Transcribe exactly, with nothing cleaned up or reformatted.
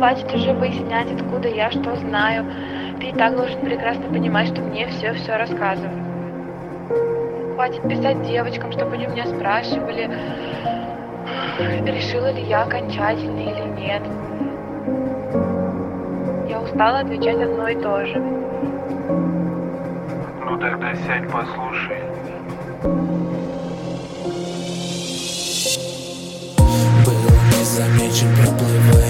хватит уже выяснять, откуда я, что знаю. Ты и так должен прекрасно понимать, что мне все-все рассказывают. Хватит писать девочкам, чтобы они меня спрашивали, решила ли я окончательно или нет. Я устала отвечать одно и то же. Ну тогда сядь, послушай. Был незамечен, проплывая